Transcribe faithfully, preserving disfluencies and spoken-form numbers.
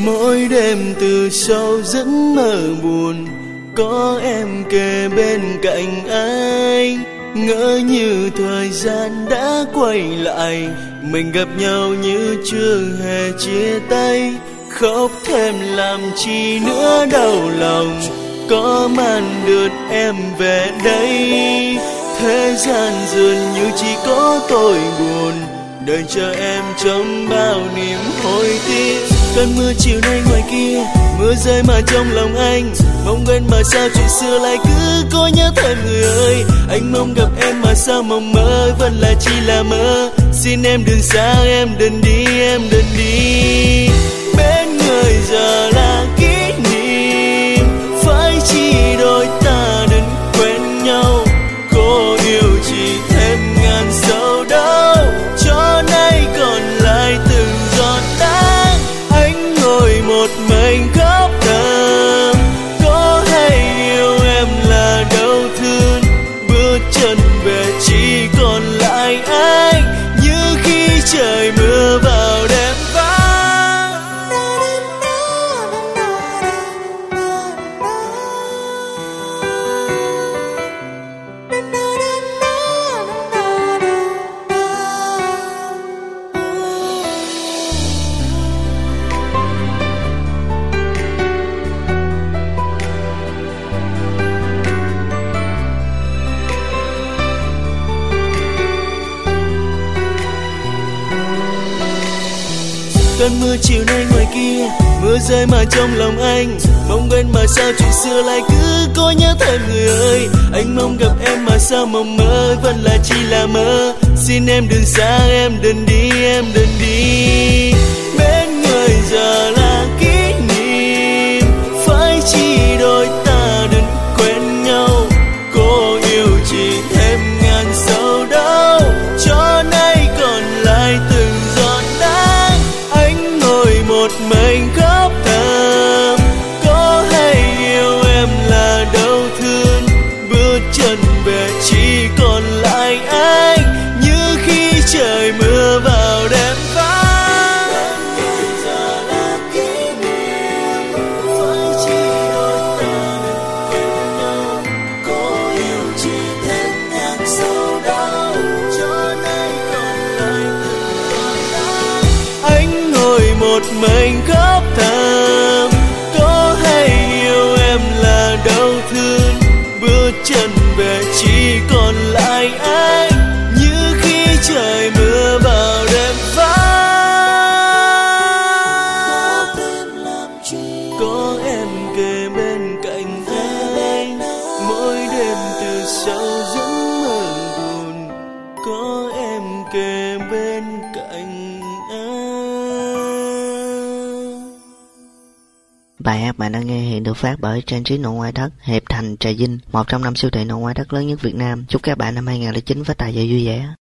Mỗi đêm từ sâu giấc mơ buồn, có em kề bên cạnh anh. Ngỡ như thời gian đã quay lại, mình gặp nhau như chưa hề chia tay. Khóc thêm làm chi nữa đau lòng, có màn đượt em về đây. Thế gian dường như chỉ có tôi buồn, đợi chờ em trong bao niềm hối tiếc. Cơn mưa chiều nay ngoài kia, mưa rơi mà trong lòng anh. Mong quên mà sao chuyện xưa lại cứ có nhớ thêm người ơi. Anh mong gặp em mà sao mộng mơ vẫn là chỉ là mơ. Xin em đừng xa, em đừng đi, em đừng đi. Bên người giờ là kỷ niệm, phải chi đôi ta đừng quen nhau. Cô yêu chỉ thêm ngàn sầu đau, cho nay còn lại từng giọt đắng. Anh ngồi một mình khóc thầm, có hay yêu em là đau thương. Bước chân về chỉ còn lại anh, như khi trời mưa vào đêm vắng. Cơn mưa chiều nay ngoài kia, mưa rơi mà trong lòng anh. Mong quên mà sao chuyện xưa lại cứ có nhớ thêm người ơi. Anh mong gặp em mà sao mộng mơ vẫn là chỉ là mơ. Xin em đừng xa, em đừng đi, em đừng đi. Bên người giờ là kỷ niệm, phải chi đôi ta đừng quen nhau. Cô yêu chỉ thêm ngàn sầu đau, cho nay còn lại từng giọt đắng. Anh ngồi một mình khóc thầm, có hay yêu em là đau thương. Bước chân về chỉ còn lại anh, như khi trời mưa vào đêm vắng. Bên giờ là kỷ niệm, phải chi đôi ta đừng quên nhau. Có yêu chỉ thêm ngàn sầu đau, cho nay còn lại từng giọt đắng. Anh ngồi một mình khóc thầm, có hay yêu em là đau thương. Bước chân về chỉ còn lại anh, như khi trời mưa vào đêm vắng. Có em kề bên cạnh anh, mỗi đêm từ sâu giấc mơ buồn, có em kề bên cạnh anh. Bài hát bạn đang nghe hiện được phát bởi trang trí nội ngoại thất Hiệp Thành Trà Vinh, một trong năm siêu thị nội ngoại thất lớn nhất Việt Nam. Chúc các bạn năm hai không không chín với tài trợ vui vẻ.